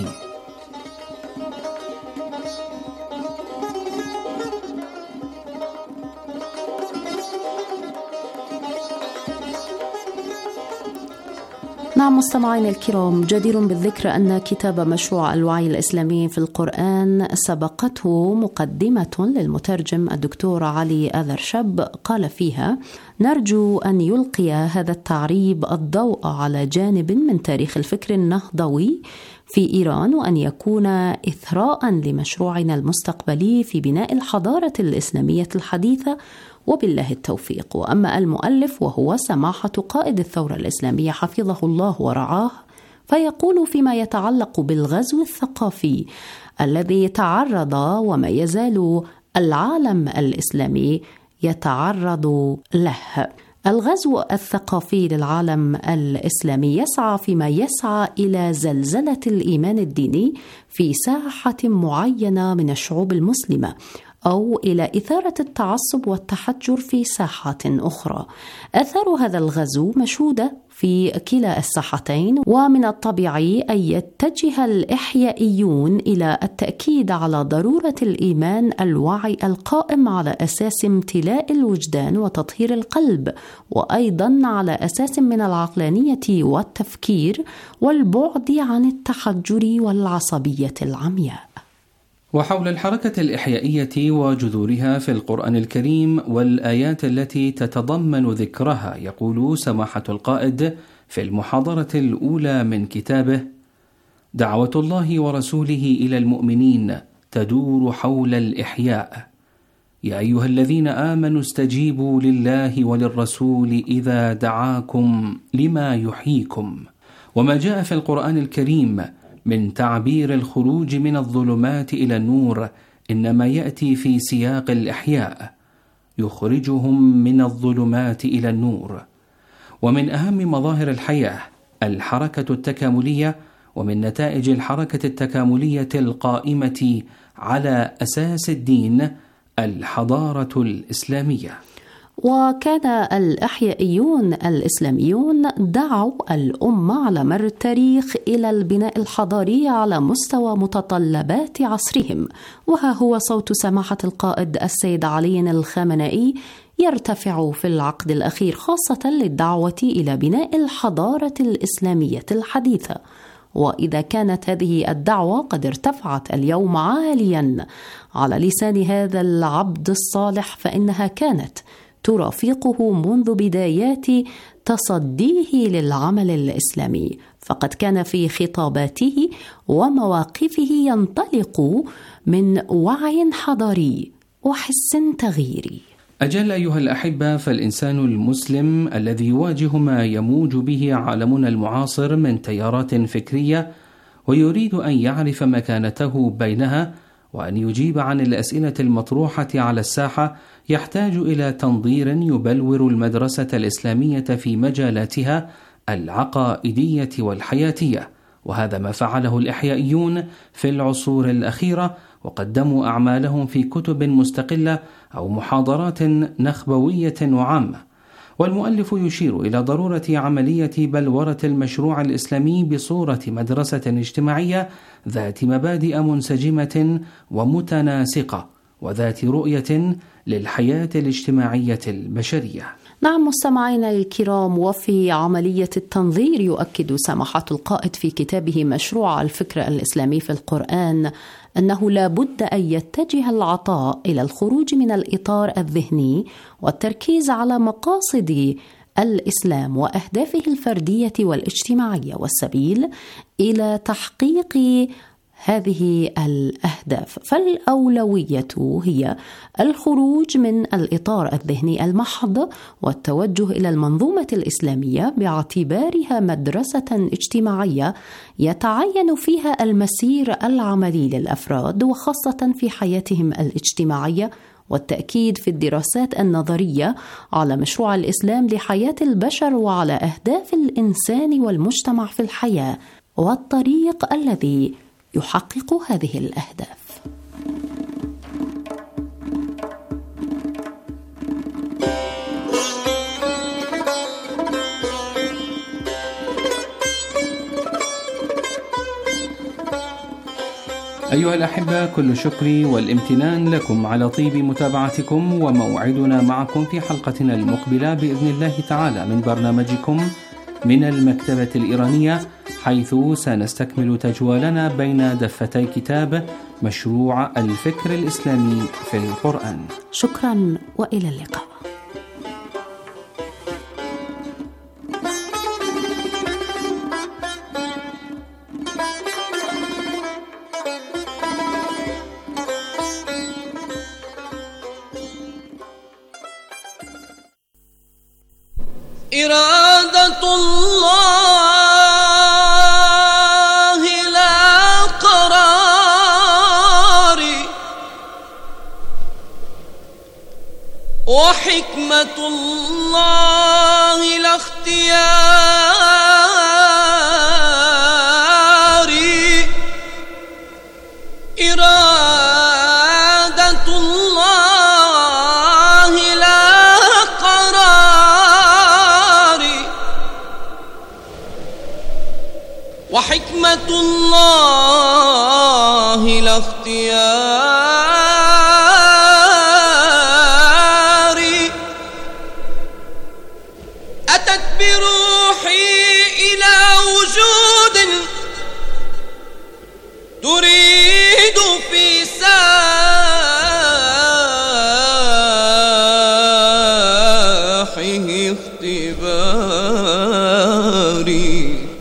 نعم مستمعينا الكرام، جدير بالذكر أن كتاب مشروع الوعي الإسلامي في القرآن سبقته مقدمة للمترجم الدكتور علي أذرشب قال فيها: نرجو أن يلقي هذا التعريب الضوء على جانب من تاريخ الفكر النهضوي في إيران، وأن يكون إثراء لمشروعنا المستقبلي في بناء الحضارة الإسلامية الحديثة، وبالله التوفيق. وأما المؤلف وهو سماحة قائد الثورة الإسلامية حفظه الله ورعاه، فيقول فيما يتعلق بالغزو الثقافي الذي تعرض وما يزال العالم الإسلامي يتعرض له. الغزو الثقافي للعالم الإسلامي يسعى فيما يسعى إلى زلزلة الإيمان الديني في ساحة معينة من الشعوب المسلمة، أو إلى إثارة التعصب والتحجر في ساحات أخرى. آثار هذا الغزو مشهودة في كلا الساحتين، ومن الطبيعي أن يتجه الإحيائيون إلى التأكيد على ضرورة الإيمان الوعي القائم على أساس امتلاء الوجدان وتطهير القلب، وأيضا على أساس من العقلانية والتفكير والبعد عن التحجر والعصبية العمياء. وحول الحركة الإحيائية وجذورها في القرآن الكريم والآيات التي تتضمن ذكرها، يقول سماحة القائد في المحاضرة الأولى من كتابه: دعوة الله ورسوله إلى المؤمنين تدور حول الإحياء. يا أيها الذين آمنوا استجيبوا لله وللرسول إذا دعاكم لما يحييكم. وما جاء في القرآن الكريم من تعبير الخروج من الظلمات إلى النور إنما يأتي في سياق الإحياء، يخرجهم من الظلمات إلى النور. ومن أهم مظاهر الحياة الحركة التكاملية، ومن نتائج الحركة التكاملية القائمة على أساس الدين الحضارة الإسلامية. وكان الإحيائيون الإسلاميون دعوا الأمة على مر التاريخ إلى البناء الحضاري على مستوى متطلبات عصرهم، وها هو صوت سماحة القائد السيد علي الخامنئي يرتفع في العقد الأخير، خاصة للدعوة إلى بناء الحضارة الإسلامية الحديثة. وإذا كانت هذه الدعوة قد ارتفعت اليوم عاليا على لسان هذا العبد الصالح، فإنها كانت ترافقه منذ بدايات تصديه للعمل الإسلامي، فقد كان في خطاباته ومواقفه ينطلق من وعي حضاري وحس تغييري. أجل أيها الأحبة، فالإنسان المسلم الذي يواجه ما يموج به عالمنا المعاصر من تيارات فكرية ويريد أن يعرف مكانته بينها وأن يجيب عن الأسئلة المطروحة على الساحة، يحتاج إلى تنظير يبلور المدرسة الإسلامية في مجالاتها العقائدية والحياتية. وهذا ما فعله الإحيائيون في العصور الأخيرة، وقدموا أعمالهم في كتب مستقلة أو محاضرات نخبوية وعامة. والمؤلف يشير إلى ضرورة عملية بلورة المشروع الإسلامي بصورة مدرسة اجتماعية ذات مبادئ منسجمة ومتناسقة وذات رؤية للحياة الاجتماعية البشرية. نعم مستمعينا الكرام، وفي عملية التنظير يؤكد سماحة القائد في كتابه مشروع الفكر الإسلامي في القرآن أنه لا بد أن يتجه العطاء إلى الخروج من الإطار الذهني والتركيز على مقاصد الإسلام وأهدافه الفردية والاجتماعية والسبيل إلى تحقيق هذه الأهداف. فالأولوية هي الخروج من الإطار الذهني المحض والتوجه إلى المنظومة الإسلامية باعتبارها مدرسة اجتماعية يتعين فيها المسير العملي للأفراد وخاصة في حياتهم الاجتماعية، والتأكيد في الدراسات النظرية على مشروع الإسلام لحياة البشر وعلى أهداف الإنسان والمجتمع في الحياة والطريق الذي يحقق هذه الأهداف. أيها الأحبة، كل شكري والامتنان لكم على طيب متابعتكم، وموعدنا معكم في حلقتنا المقبلة بإذن الله تعالى من برنامجكم من المكتبة الإيرانية، حيث سنستكمل تجوالنا بين دفتي كتاب مشروع الفكر الإسلامي في القرآن. شكرا وإلى اللقاء. إرادة الله لا قرار، وحكمة الله لا اختيار. إرادة الله لا وحكمة الله لا اختيار. أتت بروحي إلى وجود تريد في ساحه اختباري.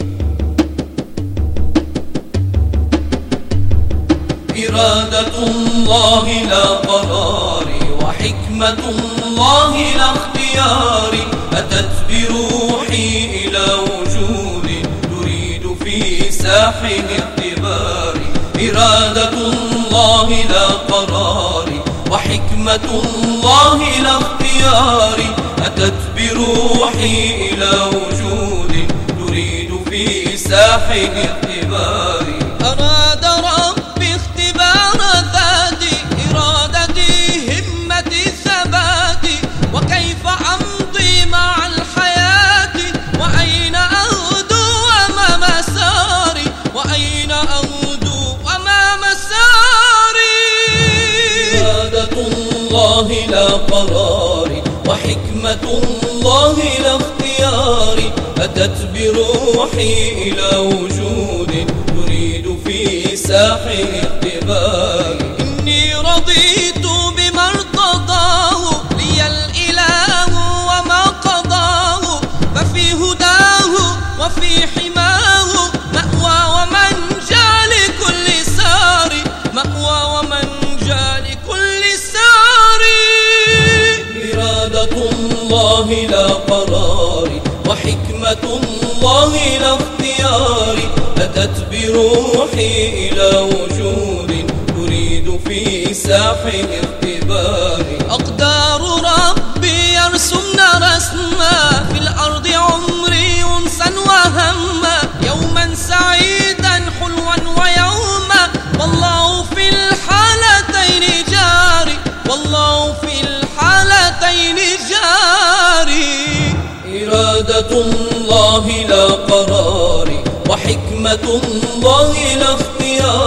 إرادة الله لا قراري، وحكمة الله لا اختياري. أتت بروحي إلى وجود تريد في ساحه اختباري. إرادة الله لا قراري، وحكمة الله لا اختياري. أتت بروحي إلى وجود تريد في ساحه اختباري. أراد ربي اختبار ذاتي، إرادتي همتي ثباتي، وكيف أمضي مع الحياة، وأين أغدو وما مساري، وأين أغدو وما مساري. إرادة الله لا قراري، وحكمة الله لا اختياري. أتت بروحي إلى وجود تريد في ساحه اختباري. إني رضيت بما ارتضاه لي الإله وما قضاه، ففي هداه وفي حماه مأوى ومنجى لكل سار، مأوى ومنجى لكل سار. إرادة الله لا قراري، وحكمة الله لا اختياري. أتت بروحي إلى وجود تريد في ساحه اختباري. أقدار ربي يرسمن رسما في الأرض عمري أنسا وهما، يوما سعيدا حلوا ويوما، والله في الحالتين جاري، والله في الحالتين جاري. إرادة الله لا قراري، وحكمة الله لا اختياري.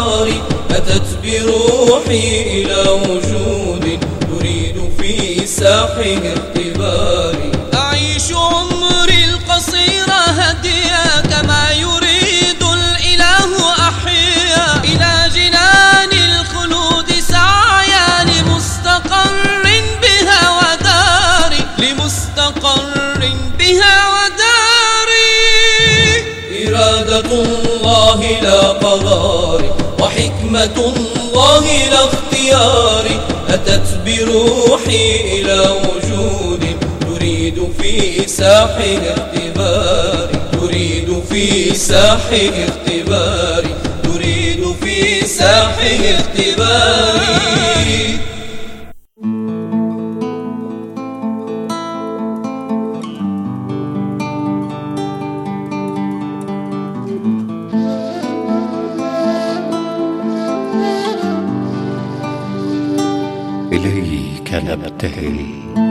أتت بروحي إلى وجود تريد في ساحه اختباري. أعيش عمري القصير هديا كما يريد الإله أحيا إلى جنان الخلود سعيا لمستقر بها وداري لمستقر بها وداري. إرادة الله لا قراري وحكمة الله لا اختياري أتت بروحي إلى وجود تريد في ساحه اختباري تريد في ساحه اختباري تريد في ساحه اختباري. إليك نبتهل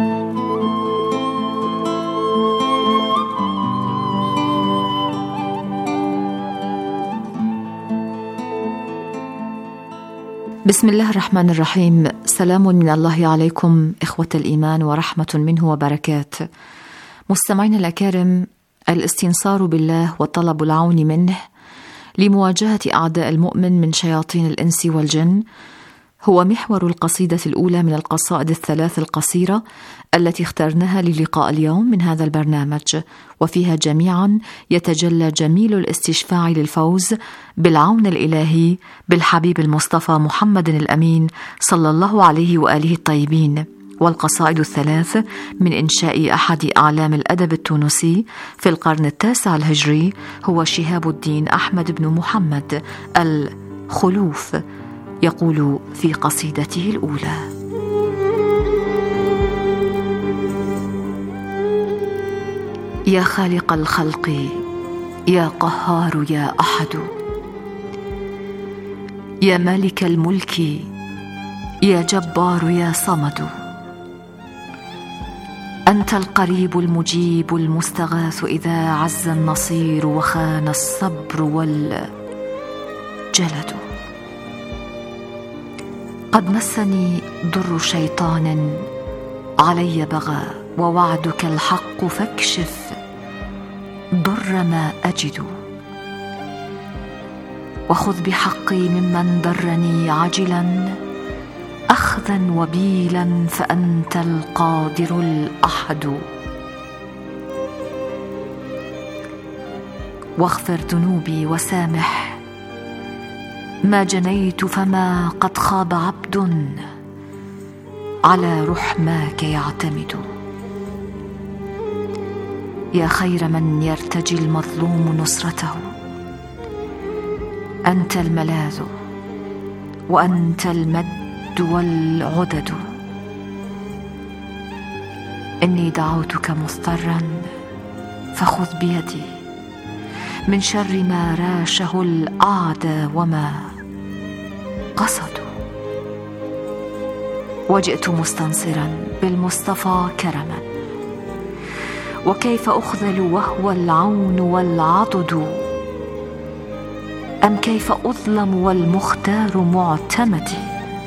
بسم الله الرحمن الرحيم. سلام من الله عليكم إخوة الإيمان ورحمة منه وبركات. مستمعين الأكارم، الاستنصار بالله وطلب العون منه لمواجهة أعداء المؤمن من شياطين الإنس والجن هو محور القصيدة الأولى من القصائد الثلاث القصيرة التي اخترناها للقاء اليوم من هذا البرنامج، وفيها جميعا يتجلى جميل الاستشفاع للفوز بالعون الإلهي بالحبيب المصطفى محمد الأمين صلى الله عليه وآله الطيبين. والقصائد الثلاث من إنشاء أحد أعلام الأدب التونسي في القرن التاسع الهجري هو شهاب الدين أحمد بن محمد الخلوف، يقول في قصيدته الأولى: يا خالق الخلق يا قهار يا أحد، يا مالك الملك يا جبار يا صمد، أنت القريب المجيب المستغاث إذا عز النصير وخان الصبر والجلد. قد مسني ضر شيطان علي بغى، ووعدك الحق فاكشف ضر ما أجد، وخذ بحقي ممن ضرني عجلا أخذا وبيلا، فأنت القادر الأحد. واغفر ذنوبي وسامح ما جنيت، فما قد خاب عبد على رحماك يعتمد. يا خير من يرتجي المظلوم نصرته، أنت الملاذ وأنت المد والعدد. إني دعوتك مضطرا فخذ بيدي من شر ما راشه الأعدى وما قصدوا. وجئت مستنصرا بالمصطفى كرما، وكيف أخذل وهو العون والعضد، أم كيف أظلم والمختار معتمدي،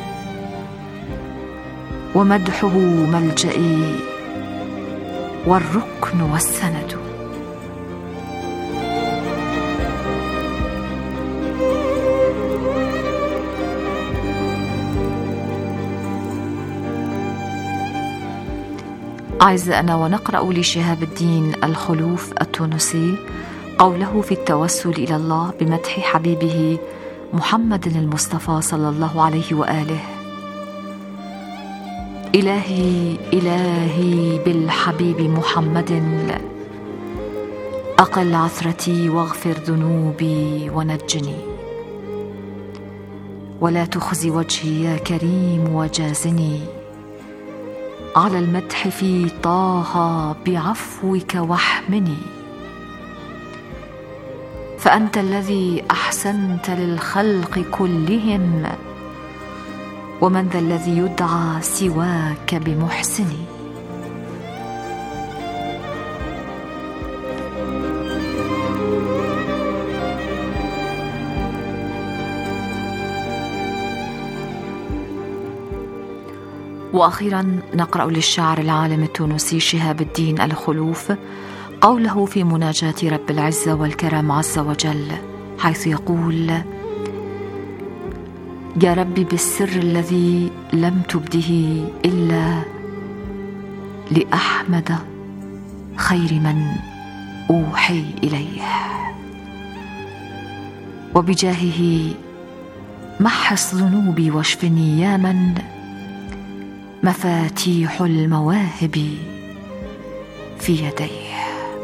ومدحه ملجئي والركن والسند. أعزائنا، ونقرأ لشهاب الدين الخلوف التونسي قوله في التوسل إلى الله بمدح حبيبه محمد المصطفى صلى الله عليه وآله: إلهي إلهي بالحبيب محمد، أقل عثرتي واغفر ذنوبي ونجني، ولا تخزي وجهي يا كريم وجازني، على المدح في طه بعفوك واحمني، فأنت الذي أحسنت للخلق كلهم، ومن ذا الذي يدعى سواك بمحسني. وأخيرا نقرأ للشاعر العالم التونسي شهاب الدين الخلوف قوله في مناجاة رب العزة والكرم عز وجل، حيث يقول: يا ربي بالسر الذي لم تبده إلا لأحمد خير من أوحي إليه، وبجاهه محص ذنوبي واشفني يا من مفاتيح المواهب في يديه.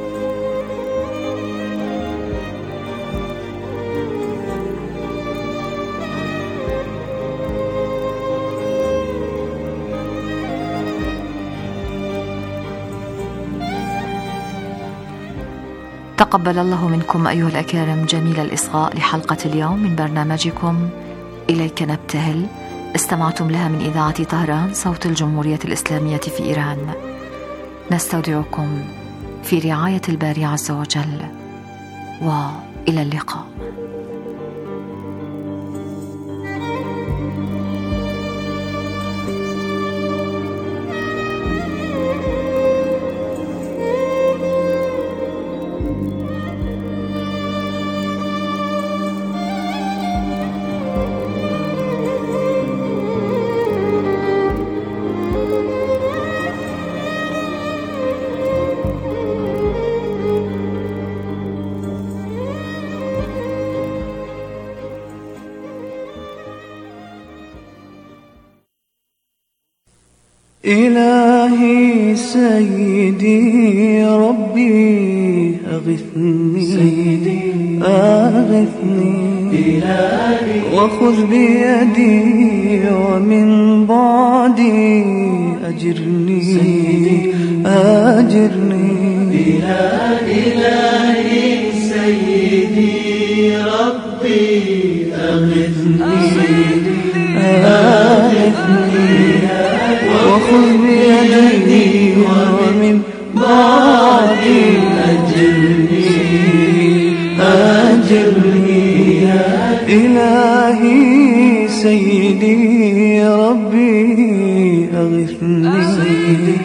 تقبل الله منكم أيها الأكارم جميل الإصغاء لحلقة اليوم من برنامجكم إليك نبتهل، استمعتم لها من إذاعة طهران صوت الجمهورية الإسلامية في إيران. نستودعكم في رعاية الباري عز وجل، وإلى اللقاء. إلهي سيدي ربي أغثني سيدي أغثني إلهي وخذ بيدي ومن بعدي أجرني سيدي أجرني إلهي سيدي ربي أغثني أغثني وخذ بيدي ومن بعدي أجرني أجرني إلهي سيدي ربي أغثني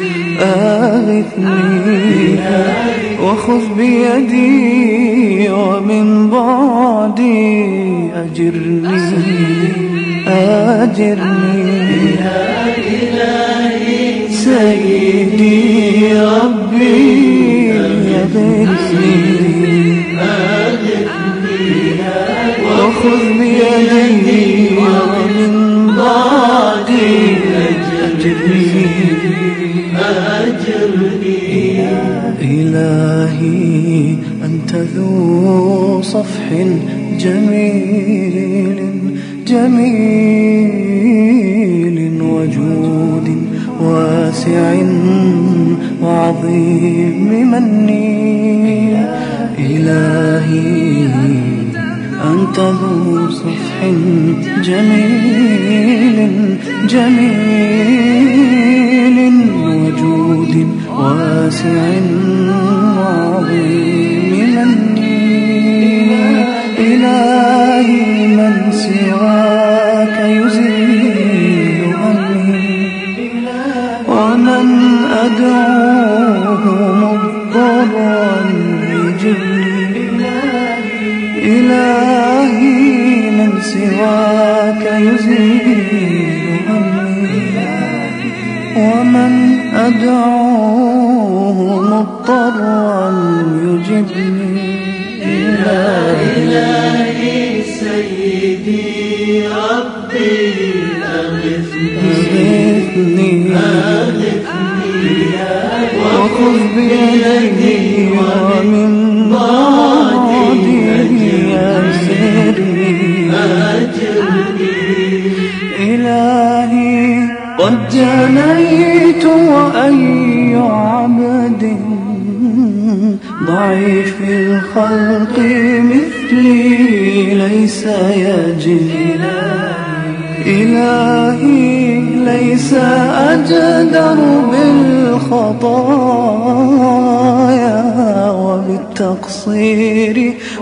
أغثني وخذ بيدي ومن بعدي أجرني أجرني إلهي سيدي ربي أغثني وخذ بيدي ومن بعدي أجرني أجرني إلهي أنت ذو صفح جميل جميل وجود واسع وعظيم مني إلهي أنت ذو صفح جميل جميل وجود واسع وعظيم مني إلهي من سواك يزيل همي ومن أدعوه مضطرا يجبني إلهي من سواك يزيل همي ومن أدعوه مضطرا يجبني إلهي سيدي ربي أغثني وخذ بيدي ومن بعدي أجرني إلهي قد جنيت وأي عبد ضعيف الخلق مثلي ليس يجد إلهي ليس أجدر بالخطايا وبالتقصير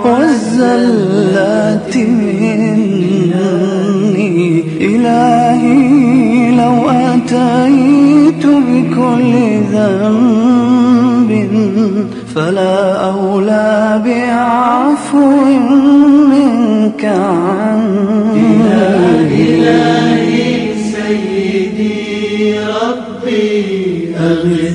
والزلات مني إلهي لو أتى أتيت بكل ذنب فلا أولى بعفو منك عني. إلهي سيدي ربي